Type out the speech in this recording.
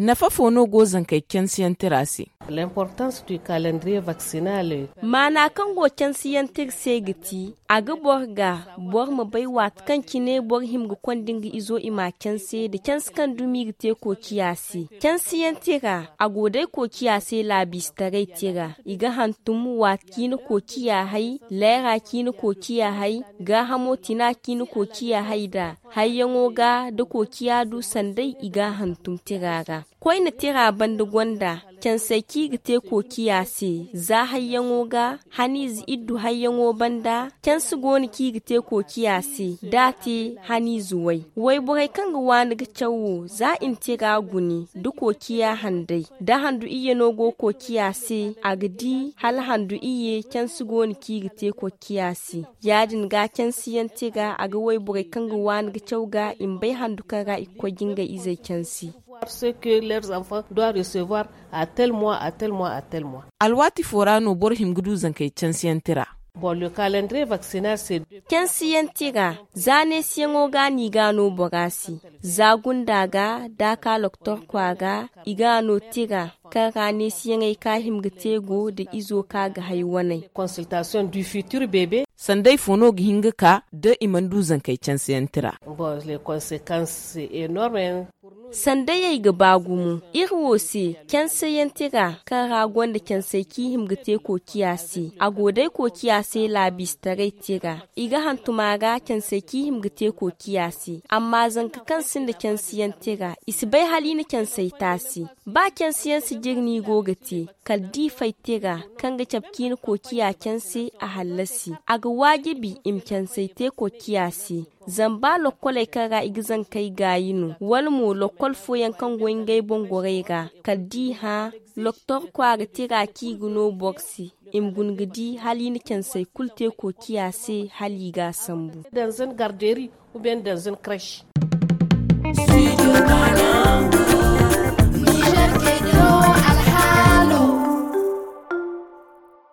Nafa fono gozan kai kensiyan tirasi. L'importance du calendrier vaccinal. Mana kan go kensiyan tirse giti, aga borga bor ma bai wat kan kine bor him ga kwandin izo ima kense da kenskan dumi gite ko kiyasi. Kensiyan tira agodai ko kiyasi labis tarai tira. Iga hantum wat kini ko kiya hai, lera kini ko kiya hai, ga hamotina kini ko kiya hai da. Hayyango ga da ko kiya du sandai iga hantum tiraga. Kwai na tira bandu gwanda, kensai ki gite ko kiyase, za hayyango ga, haniz iddu hayyango banda, kensu goni ki gite ko kiyase, dati hanizu wai. Wai burai kan ga wani ga cawo, za in tira guni, duko kiya handai, da handu iye nogo ko kiyase, agdi hal handu iye kensu goni ki gite ko kiyase. Yadin ga kensu yan tira aga wai burai kan ga wani ga cawo ga in bai handu kara ikko ginga izai kensi. Ce que leurs enfants doivent recevoir à tel mois, à tel mois, à tel mois. Alwati forano bor himgudu zankai cansiyan tira. Bon, le calendrier vaccinal c'est kensiyan tira zane siyango gani gano bogasi zagunda ga daka loktor kwaga igano tira kagane siyangai ka himgitego da izo ka ga haiwanai consultation du futur bébé sandai fono gi hinga ka da imandu zankai cansiyan tira. Bon, les conséquences c'est énorme. Sandai ga bagumu irwose kensiyan tira kan ragon da kensai ki himgite ko kiyasi agodai ko kiyasi labis tarai tira iga hantumaga kensai ki himgite ko kiyasi amma zanka kansin da kensiyan tira isibai hali na kensai tasi ba kensiyan su girni gogate kaldi fai tira kan ga capkin ko kiya kensi a halasi aga wajibi im kensai te ko kiyasi zamba lokolai kara igizan kai gayinu walmu lokol foyan kan goingai bongorai ga kaldi ha loktor kwara tira ki guno boxi imgungidi hali ni kensai kulte ko kiyase hali ga sambu dans une garderie ou bien dans une crèche.